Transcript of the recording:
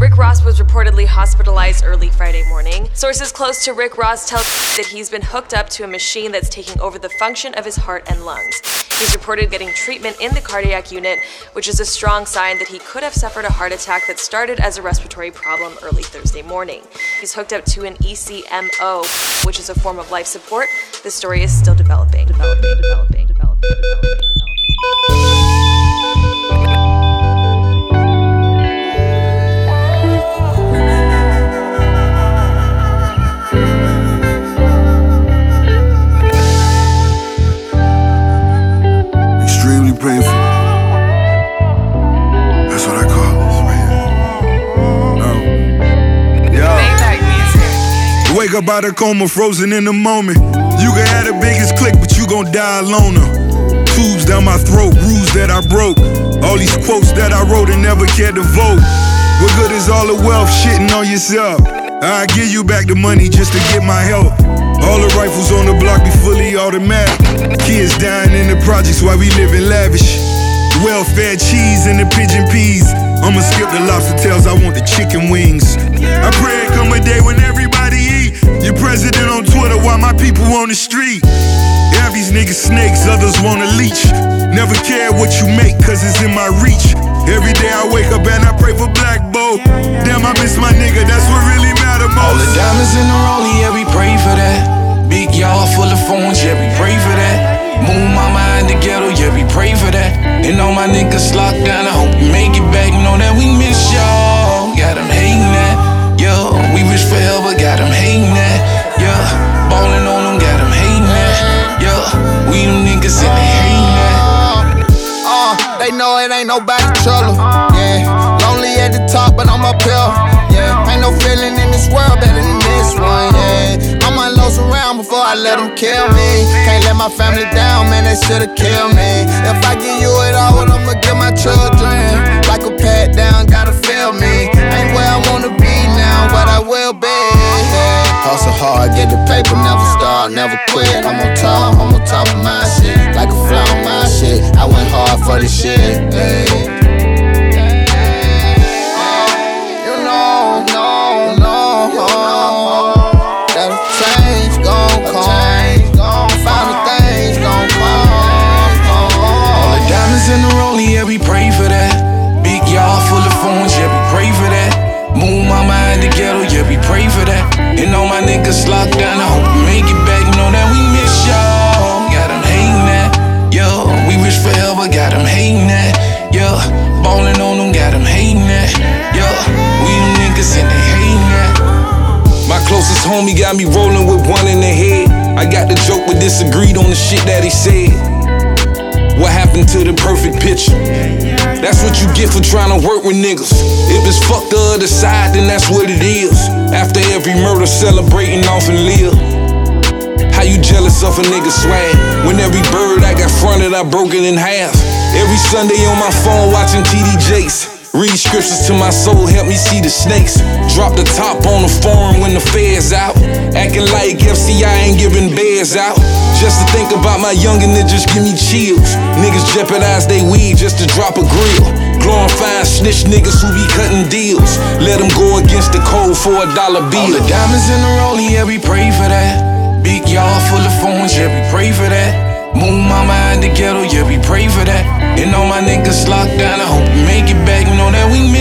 Rick Ross was reportedly hospitalized early Friday morning. Sources close to Rick Ross tell that he's been hooked up to a machine that's taking over the function of his heart and lungs. He's reported getting treatment in the cardiac unit, which is a strong sign that he could have suffered a heart attack that started as a respiratory problem early Thursday morning. He's hooked up to an ECMO, which is a form of life support. The story is still developing. Extremely painful. That's what I call this right here. Wake up out of coma, frozen in the moment. You can have the biggest click, but you gon' die alone. Tubes down my throat, bruise that I broke. All these quotes that I wrote and never cared to vote. What good is all the wealth shitting on yourself? I give you back the money just to get my help. All the rifles on the block be fully automatic. Kids dying in the projects while we living lavish. Welfare cheese and the pigeon peas. I'ma skip the lobster tails, I want the chicken wings. I pray it come a day when everybody eat. Your president on Twitter while my people on the street. Half these niggas snakes, others wanna leech. Never care what you make, cause it's in my reach. Every day I wake up and I pray for Black Bo. Damn, I miss my nigga, that's what really matter most. All the diamonds in the rollie, yeah, we pray for that. Big yard full of phones, yeah, we pray for that. Move mama in the ghetto, yeah, we pray for that. And all my niggas locked down, I hope you make it back. Know that we miss y'all, got them hating that. Yeah, we wish forever, got them hating that. Yeah, ballin' on them, got them hating that. Yeah, we them niggas and they hating that. They know it ain't nobody trouble. Yeah, lonely at the top, but I'm up here. Yeah, ain't no feeling in this world better than this one. Yeah, I'ma lose around before I let them kill me. Can't let my family down, man, they should've killed me. If I give you it all, what I'ma give my children? Like a pat down, gotta feel me. Ain't where I wanna be now, but I will be. Hustle hard, get the paper, never start, never quit. I'm on top of my shit, like a fly on my shit. I went hard for this shit. Hey. You know, that a change gon' come. Final things gon' come. All the diamonds in the rollie, yeah, we pray for that. Big yard full of phones, yeah, we pray for that. Move mama in the ghetto, yeah, we pray for that. And all my niggas locked down, I hope you make it back. Know that we miss y'all, got them hating that. Yeah, we wish forever, got them hating that. Yeah, ballin' on them, got them hating that. Yeah, we them niggas and they hating that. My closest homie got me rolling with one in the head. I got the joke but disagreed on the shit that he said. What happened to the perfect picture? That's what you get for trying to work with niggas. If it's fuck the other side, then that's what it is. After every murder, celebrating off and live. How you jealous of a nigga swag? When every bird I got fronted, I broke it in half. Every Sunday on my phone watching TD Jakes. Read scriptures to my soul, help me see the snakes. Drop the top on the forum when the fair's out. Acting like FCI ain't giving bears out. Just to think about my youngin' that just give me chills. Niggas jeopardize they weed just to drop a grill. Glorifying snitch niggas who be cutting deals. Let them go against the code for $1 bill. All the diamonds in the rollie, yeah, we pray for that. Big yard full of phones, yeah, we pray for that. Move mama in the ghetto, yeah, we pray for that. And all my niggas locked down, I hope you make it back. Know that we